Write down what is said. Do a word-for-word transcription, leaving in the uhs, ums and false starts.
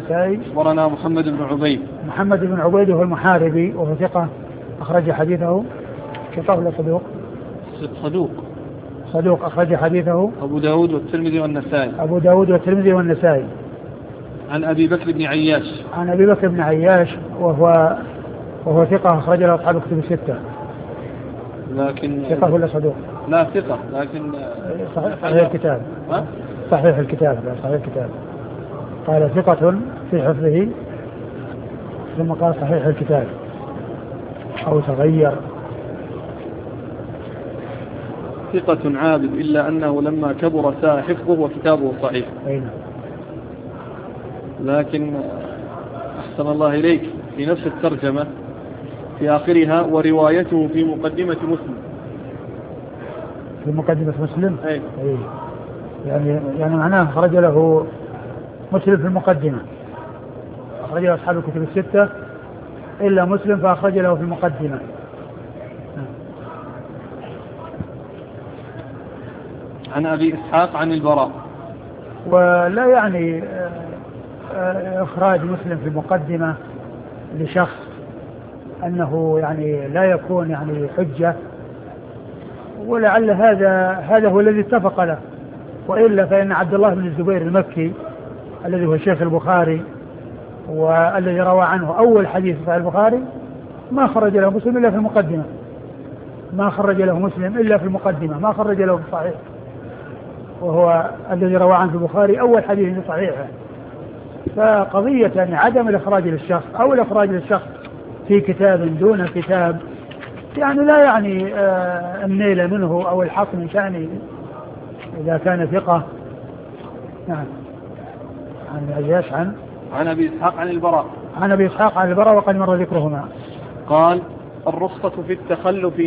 النسائي. أخبرنا محمد بن عبيد. محمد بن عبيد هو المحاربي وهو ثقة أخرج حديثه. ثقة ولا صدوق؟ صدوق. صدوق أخرج حديثه أبو داود والترمذي والنسائي. أبو داود والترمذي والنسائي. عن أبي بكر بن عياش. عن أبي بكر بن عياش وهو وهو ثقة أخرج له أصحاب الكتب الستة. لكن ثقة ولا صدوق؟ لا ثقة لكن صحيح الكتاب. ها؟ صحيح الكتاب. لا صحيح الكتاب. قال ثقة في حفظه ثم قال صحيح الكتاب أو تغير. ثقة عابد إلا أنه لما كبر ساء حفظه وكتابه صحيح. أين؟ لكن أحسن الله إليك في نفس الترجمة في آخرها وروايته في مقدمة مسلم. في مقدمة مسلم؟ أي. أي. يعني يعني معناه خرج له مسلم في المقدمة، أخرج له أصحاب الكتب الستة إلا مسلم فأخرج له في المقدمة. عن أبي إسحاق عن البراء. ولا يعني إخراج مسلم في المقدمة لشخص أنه يعني لا يكون يعني حجة، ولعل هذا هذا هو الذي اتفق له، وإلا فإن عبد الله بن الزبير المكي الذي هو شيخ البخاري والذي روى عنه أول حديث في البخاري ما خرج له مسلم إلا في المقدمة، ما خرج له مسلم إلا في المقدمة، ما خرج له في الصحيح، وهو الذي روى عنه البخاري أول حديث في صحيحه. فقضية يعني عدم الإخراج للشخص أو الإخراج للشخص في كتاب دون كتاب يعني لا يعني آه النيل منه أو الحق من شأنه إذا كان ثقة. نعم. عن عياش عن عن أبي إسحاق عن البراء. عن أبي إسحاق عن البراء وقد مر ذكرهما. قال الرخصة في التخلف